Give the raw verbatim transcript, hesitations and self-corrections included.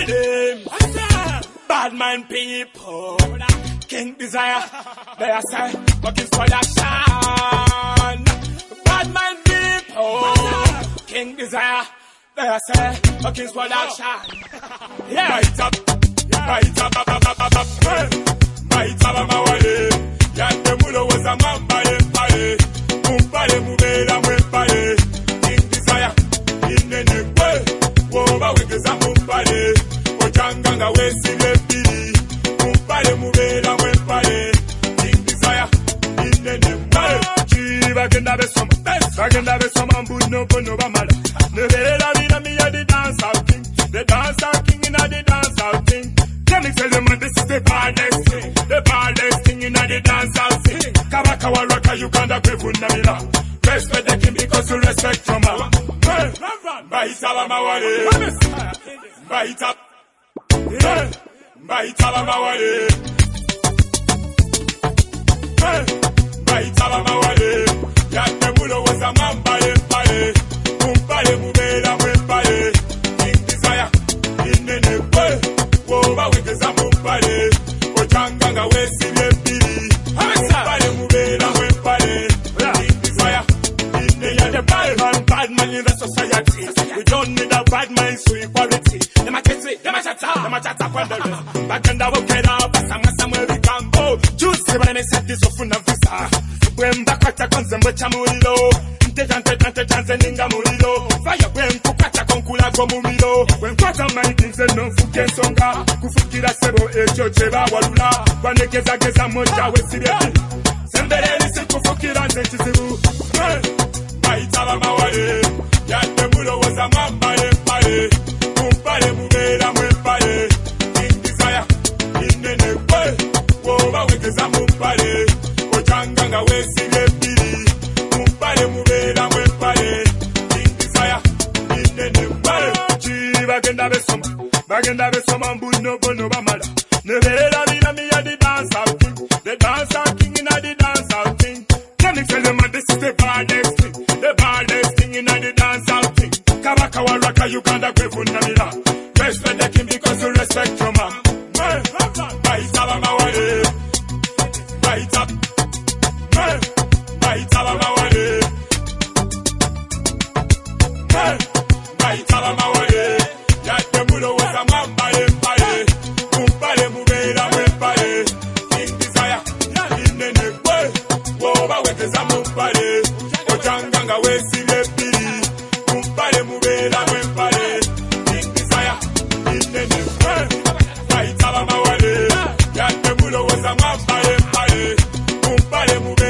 rhythm. Bad mind people. King Desire. They are say, looking for that shine. Bad mind people. King Desire. They are say, looking for that shine. Yeah. Bite up. Bite up. Bite up. Bite up. Yande mulo was a mamba empire. Mumpale mubela mwempale. King Desire. Inene kwe. Woba wekeza mumpale. Ojanganga wesile pili. Mumpale mubela mwempale. King Desire. Inene kwe. Chiba genda besoma. Bagenda besoma mbuno bono bamala. Neverela vina miya the dancer king. The dancer king in the dancer king. Let me tell you man, this is the baddest thing. The baddest thing in the dancehall scene. Kabaka Waraka, Uganda, Kwefundamila. Respect the king because you respect your mama. Baitaba Mawale. Baitaba. Baitaba Mawale. Baitaba Mawale. Yatemulo was a mamba empire. Mumpale Mubela Mwempale. King Desire. Inene Kwe. Woba wekeza mumpale. Ojanganga wesile pili. Mumpale mubela mwempale. King Desire. Inene the bad man, bad man in the society. We don't need a bad man for equality. Them a kete, them a chata, them a chata for the rest. Bagenda wokera, basama samwe bikambo. Juice bane set this ofuna visa. Wemba kwata konze mbocha mulilo. Ntejante tante tanze ninga mulilo. Fire when kukwata konkula go mumilo. When kwata mind is no fuke songa. Kufukira sebo echo cheba walula. Wanekeza geza moja wesibeti. Sembere nisi kufukira nzechizibu. Baitaba mawale. Yate mulo waza mamba empale. Mumpale mubela mwempale. King Desire. Inene kwe. Woba wekeza mumpale. Ojanganga wesibeti. Mumpale mubela mwempale. King Desire. Inene kwe. Chi bagenda besoma. Bagenda besoma mbuno bono bamala. Neverela vina miya the dancer king. The dancer king in the dancer king. Let me tell you man, this is the baddest thing. The baddest thing in the dancer king. Kabaka Waraka, Uganda, Kwefundamila. Respect the king because you respect your man. Baitaba Mawale. Baitaba. Baitaba Mawale. Baitaba Mawale. Yatemulo was a mamba empire. Mumpale mubela mwempale. King Desire. Inene kwe. Woba wekeza mumpale. Ojanganga wesile pili. Mumpale mubela mwempale. King Desire. Inene kwe. Baitaba Mawale. Yatemulo was a mamba empire. Mumpale mubela